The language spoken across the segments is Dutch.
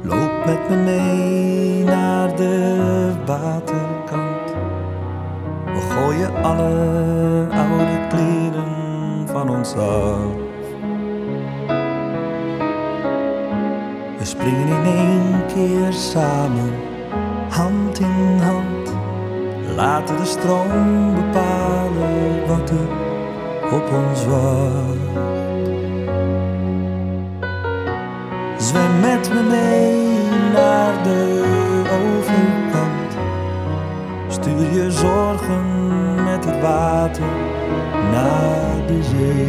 Loop met me mee naar de waterkant. We gooien alle oude kleren van ons af. We springen in één keer samen, hand in hand. Laten de stroom bepalen wat er op ons wacht. Zwem met me mee naar de overkant. Stuur je zorgen met het water naar de zee.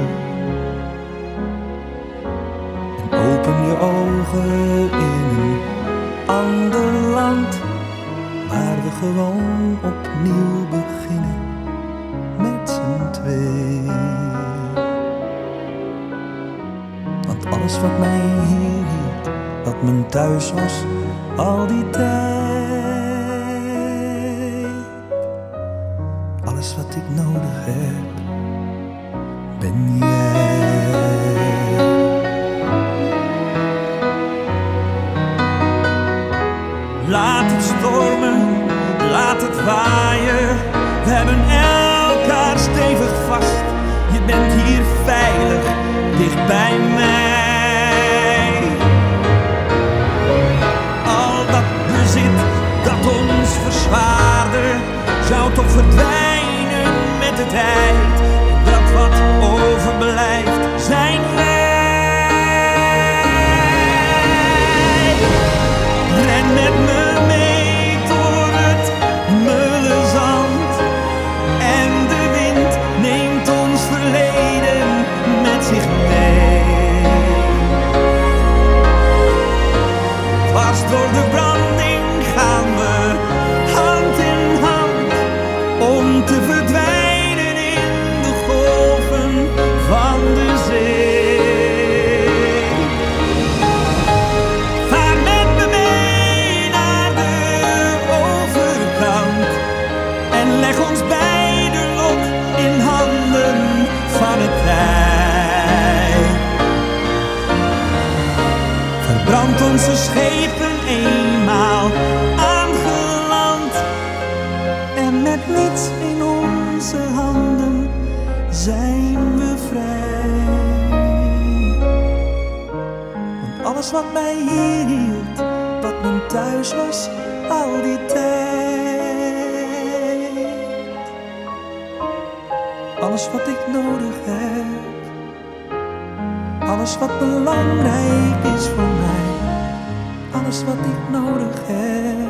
En open je ogen in een ander land, waar we gewoon opnieuw beginnen met z'n twee. Want alles wat mij hier hield, wat mijn thuis was, al die tijd. Alles wat ik nodig heb, ben jij. Laat het stormen, laat het waaien. We hebben elkaar stevig vast. Je bent hier veilig, dicht bij mij. Al dat bezit dat ons verzwaarde, zou toch verdwijnen met de tijd. Dat wat overblijft zijn wij. Ren met me mee door het mulle zand. En de wind neemt ons verleden met zich mee. Dwars door de branding gaan we hand in hand, om te verdwijnen in de golven van de zee. Vaar met me mee naar de overkant en leg ons beiden lot in handen van het tij. Verbrand onze schepen eenmaal aangeland, en met niets in onze handen zijn we vrij. Want alles wat mij hier hield, wat mijn thuis was, al die tijd. Alles wat ik nodig heb, alles wat belangrijk is voor mij, alles wat ik nodig heb.